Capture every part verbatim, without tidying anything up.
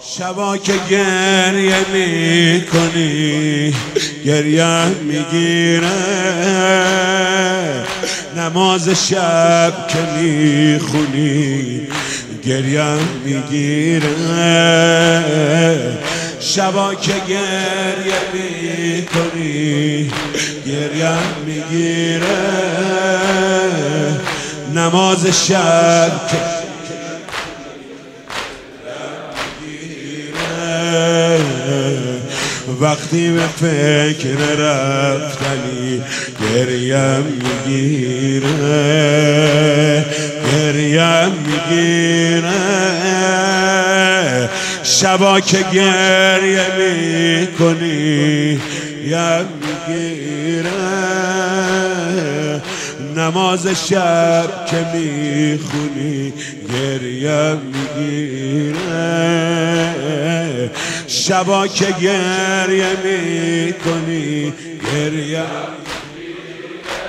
شبا که گریه می کنی گریه میگیره، نماز شب که می خونی گریه میگیره. شبا که گریه می کنی گریه میگیره، نماز شب که وقتی به فکر رفتنی گریه میگیره، گریه میگیره. شبا که گریه میکنی گریه میگیره، نماز شب که میخونی گریه میگیره. شبا که گریه میکنی گریه میگیره،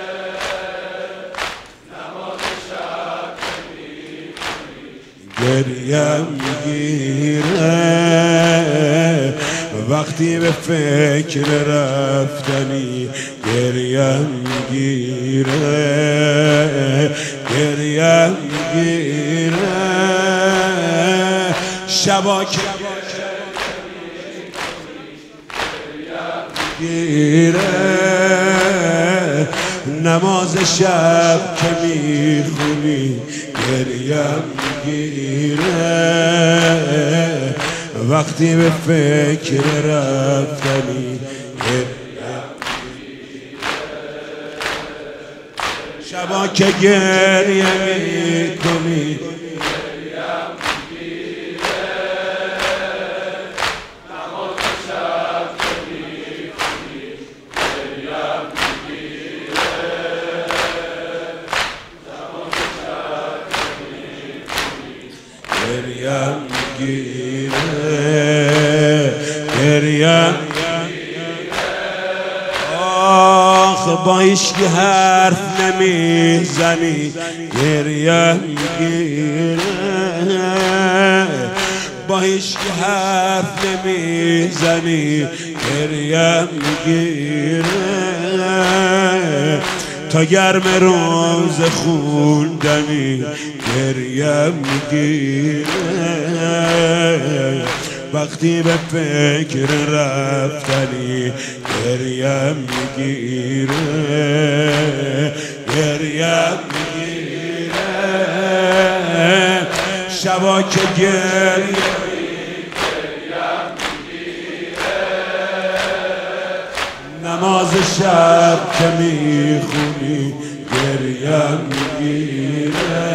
نماز شب که میخونی گریه میگیره. وقتی به فکر رفتنی گریه میگیره، گریه میگیره. شبا که گریه، نماز شب که میخونی گریه میگیره. وقتی به فکر رفتنی شبا که گریه میکنی گریه میگیره، گریه آخ با هیچکی حرف نمیزنی گریه میگیره، با هیچکی حرف نمیزنی گریه میگیره. تا گرم روز خوندنی گریه میگیره، وقتی به فکر رفتنی گریه میگیره، گریه میگیره. شبا که گریه نماز شب که میخونی گریه میگیره،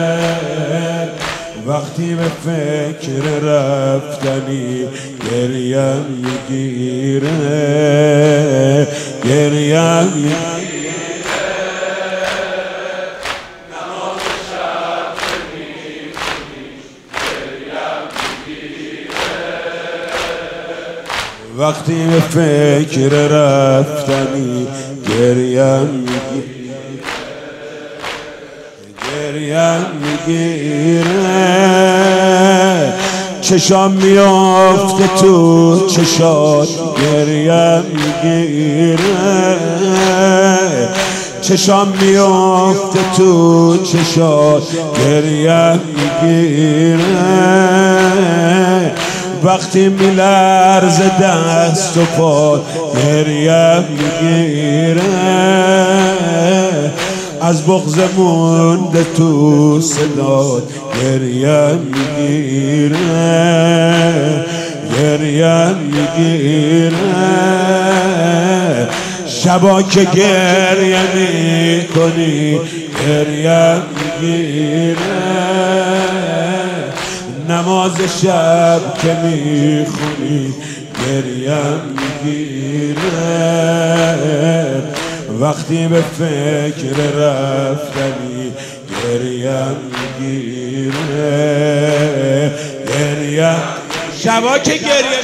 وقتی به فکر رفتنی گریه میگیره، گریه میگیره. نماز شب که میخونی گریه میگیره، وقتی به فکر رفتنی گریه میگیره، گریه میگیره. چشام میافته تو چشات گریه میگیره، چشام میافته تو چشات گریه میگیره. وقتی میلرز دست و پا گریه میگیره، از بغض مونده تو صدات گریه میگیره، گریه میگیره. شبا که گریه میکنی گریه میگیره، نماز شب که میخونی گریه میگیره، وقتی به فکر رفتنی گریه میگیره، گریه. شبا که گریه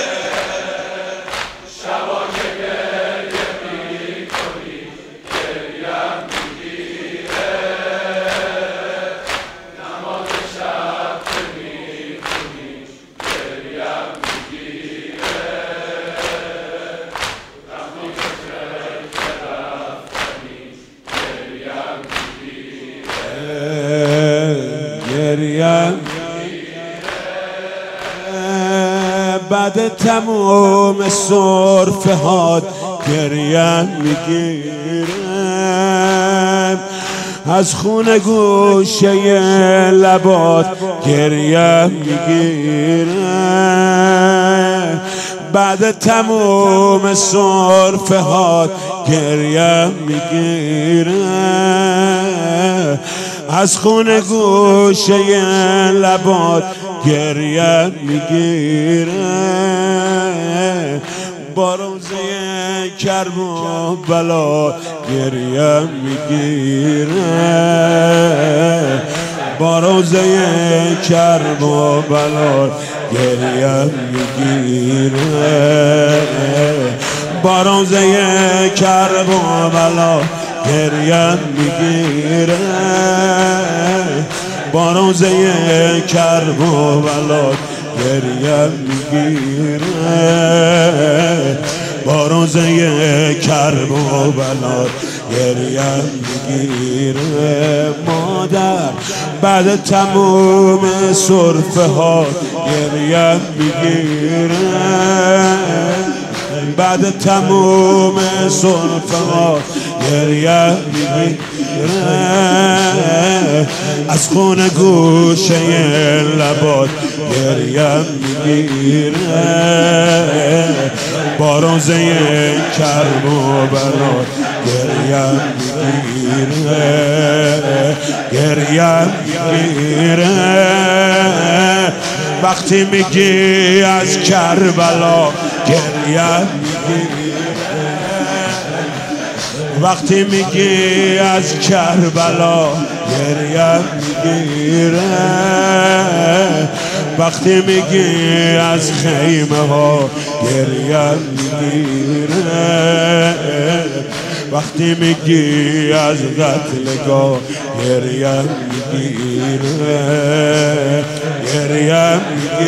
شبا که گریه میکنی گریه میگیره، نماز شب که میخونی بعد تموم سرفه هات گریم میگیرم، از خون گوشه لبات گریم میگیرم، بعد تموم سرفه هات گریم میگیرم، از خون گوشه لبات گریم میگیرم، با روزه کرب و بلا گریم میگیرم، با روزه کرب و بلا گریم میگیرم، با روزه کرب و بلا گریم میگیرم، با روزه کرب و بلا گریم میگیرم، با روزه کرب و بلا گریم میگیرم. مادر بعد تموم سرفه ها گریم میگیرم، بعد تموم سرفه ها گریم میگیرم، از خون گوشه لبات گریم میگیرم، با روزه کرب و بلا گریم میگیرم، گریم میگیرم، وقتی میگی از کربلا گریم میگیرم، وقتی میگی از کربلا گریم میگیرم، وقتی میگی از خیمه ها گریم میگیرم، وقتی میگی از قتلگاه گریم میگیرم، گریم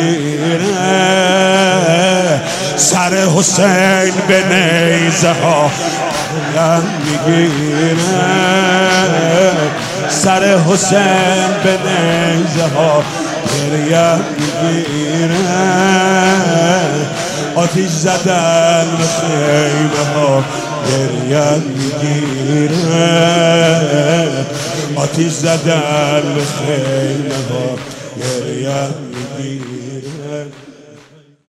میگیرم، سر حسین به نیزه ها گریم میگیرم، سر حسین به نیزه ها گریم میگیرم، آتیش زدن به خیمه ها گریم میگیرم، آتیش زدن به خیمه ها گریم میگیرم.